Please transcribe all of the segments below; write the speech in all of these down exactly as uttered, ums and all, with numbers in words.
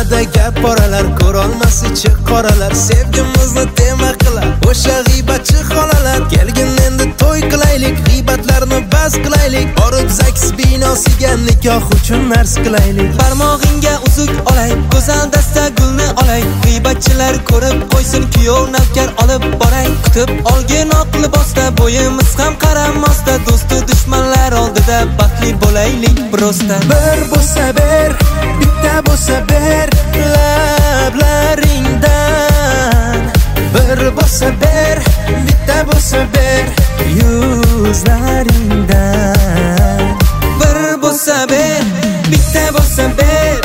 nimada gap boralar, ko'rolmas ichi qoralar, sevgimizni tema qilar o'sha g'iybatchi xolalar. Kelgin endi to'y qilaylik, g'iybatlarni bas qilaylik, borib zaks binosiga nikoh uchun narz qilaylik. Barmog'ingga uzuk olay, go'zal dasta gulni olay, g'iybatchilar ko'rib qo'ysin, kuyov navkar olib boray. Kutib olgin oq libosda, bo'yimiz ham qaramasda, do'stu dushmanlar oldida baxtli bo'laylik birozdan. Bir bo'lsa ber, bitta bo'lsa ber lablaringdan. Bir bo'lsa ber, bitta bo'lsa ber yuzlaringdan. Bir bo'lsa ber, bitta bo'lsa ber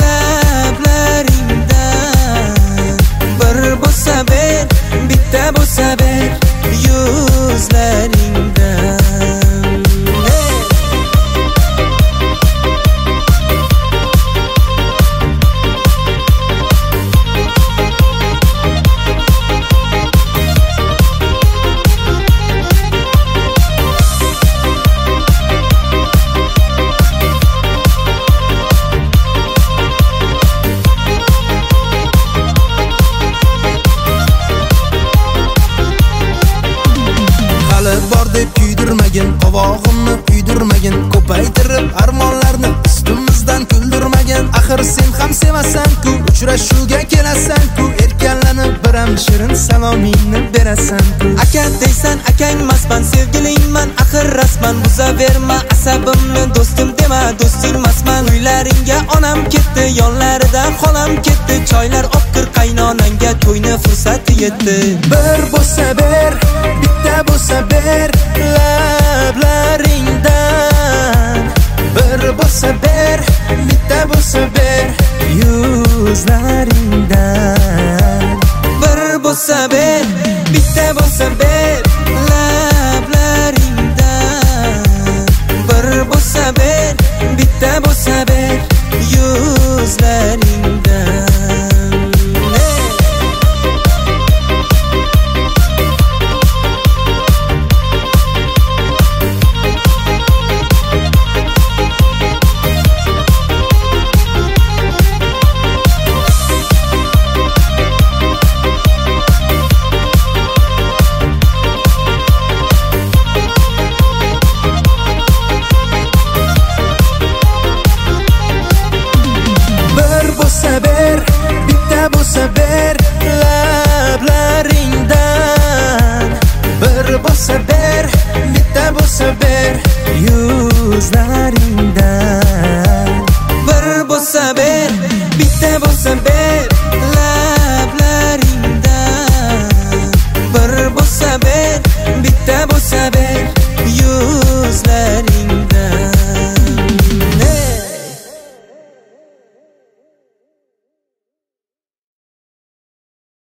lablaringdan. Bir bo'lsa ber, bitta bo'lsa ber yuzlaringdan. Bor deb kuydirmagin, qovog'imni kuydirmagin, ko'paytirib armonlarni ustimizdan kuldirmagin. Axir sen ham sevasan-ku, uchrashuvga kelasan-ku, erkanlanib biram shirin salomingni berasan-ku. Aka deysan akangmasman, sevgilingman axir rasman. Buzaverma asabimni do'stim dema, do'stingmasman. Uylaringga onam ketdi, yonlarida xolam ketdi, choylar opkir qaynonangga to'yni fursati yetdi. Bir bo'lsa ber, bitta bo'lsa ber lablaringdan. Bir bo'lsa ber, bitta bo'lsa ber yuzlaringdan. Bir bo'lsa ber, bitta bo'lsa ber lablaringdan. Bir bo'lsa ber, bitta bo'lsa ber yuzlaringdan. Bitta bo'lsa ber lablaringdan. Bir bo'lsa ber, bitta bo'lsa ber yuzlaringdan. Bir bo'lsa ber, bitta bo'lsa ber lablaringdan. Bir bo'lsa ber, bitta bo'lsa ber